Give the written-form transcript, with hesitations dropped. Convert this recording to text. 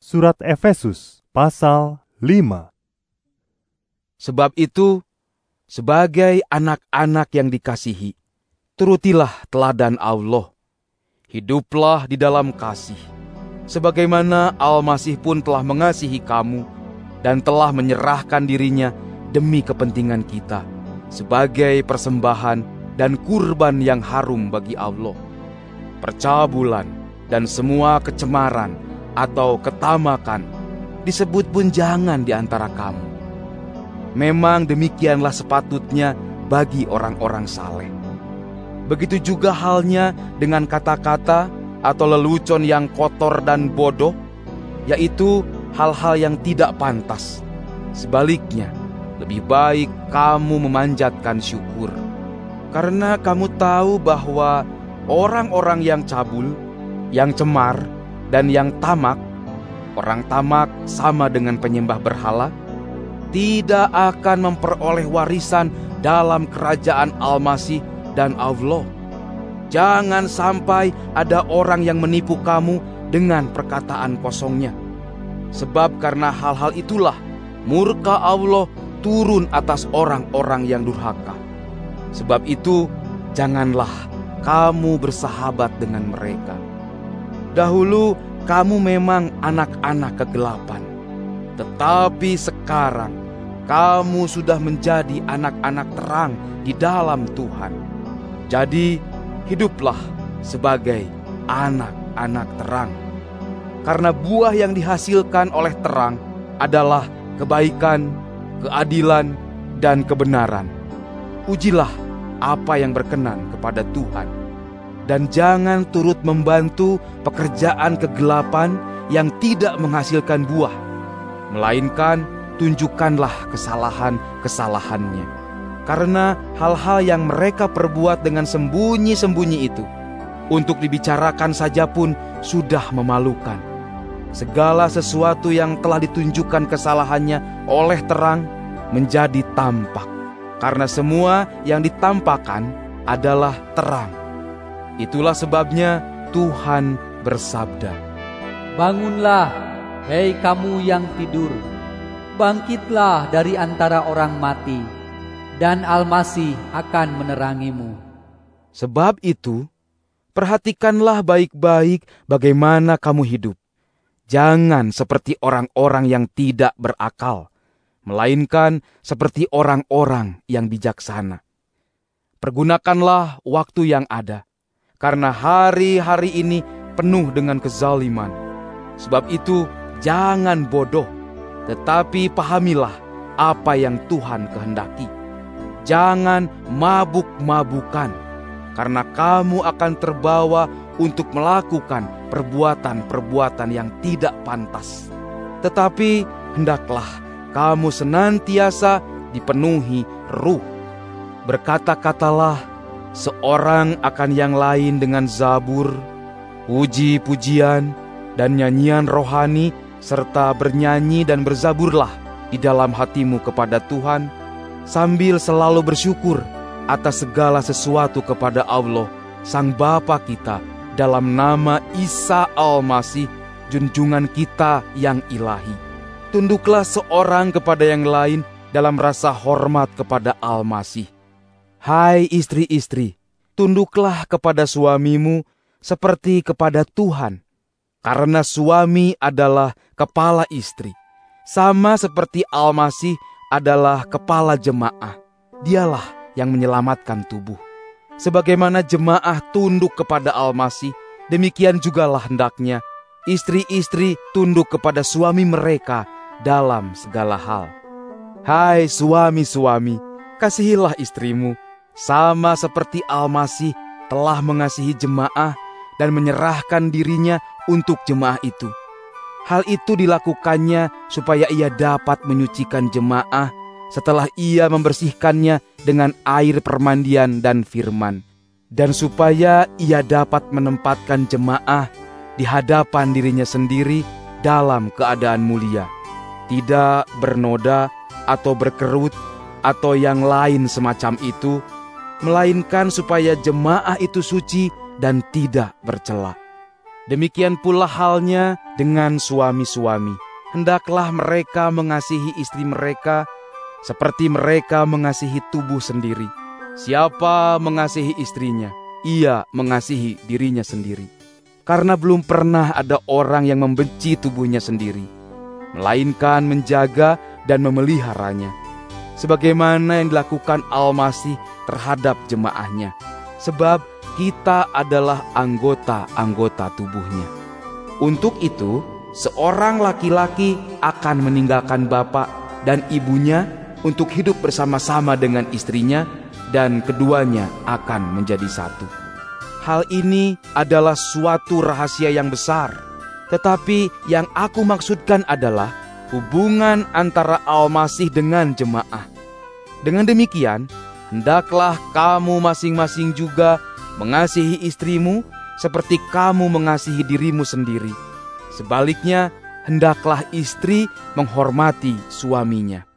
Surat Efesus pasal 5. Sebab itu, sebagai anak-anak yang dikasihi, turutilah teladan Allah. Hiduplah di dalam kasih, sebagaimana Al-Masih pun telah mengasihi kamu dan telah menyerahkan dirinya demi kepentingan kita, sebagai persembahan dan kurban yang harum bagi Allah. Percabulan dan semua kecemaran atau ketamakan disebut pun jangan di antara kamu. Memang demikianlah sepatutnya bagi orang-orang saleh. Begitu juga halnya dengan kata-kata atau lelucon yang kotor dan bodoh, yaitu hal-hal yang tidak pantas. Sebaliknya, lebih baik kamu memanjatkan syukur, karena kamu tahu bahwa orang-orang yang cabul, yang cemar, dan yang tamak, orang tamak sama dengan penyembah berhala, tidak akan memperoleh warisan dalam kerajaan Al-Masih dan Allah. Jangan sampai ada orang yang menipu kamu dengan perkataan kosongnya. Sebab karena hal-hal itulah murka Allah turun atas orang-orang yang durhaka. Sebab itu janganlah kamu bersahabat dengan mereka. Dahulu kamu memang anak-anak kegelapan, tetapi sekarang kamu sudah menjadi anak-anak terang di dalam Tuhan. Jadi hiduplah sebagai anak-anak terang. Karena buah yang dihasilkan oleh terang adalah kebaikan, keadilan, dan kebenaran. Ujilah apa yang berkenan kepada Tuhan. Dan jangan turut membantu pekerjaan kegelapan yang tidak menghasilkan buah, melainkan tunjukkanlah kesalahan-kesalahannya. Karena hal-hal yang mereka perbuat dengan sembunyi-sembunyi itu, untuk dibicarakan saja pun sudah memalukan. Segala sesuatu yang telah ditunjukkan kesalahannya oleh terang menjadi tampak, karena semua yang ditampakkan adalah terang. Itulah sebabnya Tuhan bersabda, "Bangunlah, hei kamu yang tidur, bangkitlah dari antara orang mati, dan Al-Masih akan menerangimu." Sebab itu, perhatikanlah baik-baik bagaimana kamu hidup. Jangan seperti orang-orang yang tidak berakal, melainkan seperti orang-orang yang bijaksana. Pergunakanlah waktu yang ada, karena hari-hari ini penuh dengan kezaliman. Sebab itu jangan bodoh, tetapi pahamilah apa yang Tuhan kehendaki. Jangan mabuk-mabukan, karena kamu akan terbawa untuk melakukan perbuatan-perbuatan yang tidak pantas. Tetapi hendaklah kamu senantiasa dipenuhi Ruh. Berkata-katalah seorang akan yang lain dengan zabur, puji-pujian, dan nyanyian rohani, serta bernyanyi dan berzaburlah di dalam hatimu kepada Tuhan, sambil selalu bersyukur atas segala sesuatu kepada Allah, Sang Bapa kita, dalam nama Isa Al-Masih, junjungan kita yang ilahi. Tunduklah seorang kepada yang lain dalam rasa hormat kepada Al-Masih. Hai istri-istri, tunduklah kepada suamimu seperti kepada Tuhan, karena suami adalah kepala istri, sama seperti Al-Masih adalah kepala jemaah. Dialah yang menyelamatkan tubuh. Sebagaimana jemaah tunduk kepada Al-Masih, demikian jugalah hendaknya istri-istri tunduk kepada suami mereka dalam segala hal. Hai suami-suami, kasihilah istrimu, sama seperti Al-Masih telah mengasihi jemaah dan menyerahkan dirinya untuk jemaah itu. Hal itu dilakukannya supaya ia dapat menyucikan jemaah setelah ia membersihkannya dengan air permandian dan firman, dan supaya ia dapat menempatkan jemaah di hadapan dirinya sendiri dalam keadaan mulia, tidak bernoda atau berkerut atau yang lain semacam itu, melainkan supaya jemaah itu suci dan tidak bercela. Demikian pula halnya dengan suami-suami. Hendaklah mereka mengasihi istri mereka seperti mereka mengasihi tubuh sendiri. Siapa mengasihi istrinya, ia mengasihi dirinya sendiri. Karena belum pernah ada orang yang membenci tubuhnya sendiri, melainkan menjaga dan memeliharanya, sebagaimana yang dilakukan Al-Masih terhadap jemaahnya. Sebab kita adalah anggota-anggota tubuhnya. Untuk itu, seorang laki-laki akan meninggalkan bapak dan ibunya untuk hidup bersama-sama dengan istrinya, dan keduanya akan menjadi satu. Hal ini adalah suatu rahasia yang besar, tetapi yang aku maksudkan adalah hubungan antara Al-Masih dengan jemaah. Dengan demikian, hendaklah kamu masing-masing juga mengasihi istrimu seperti kamu mengasihi dirimu sendiri. Sebaliknya, hendaklah istri menghormati suaminya.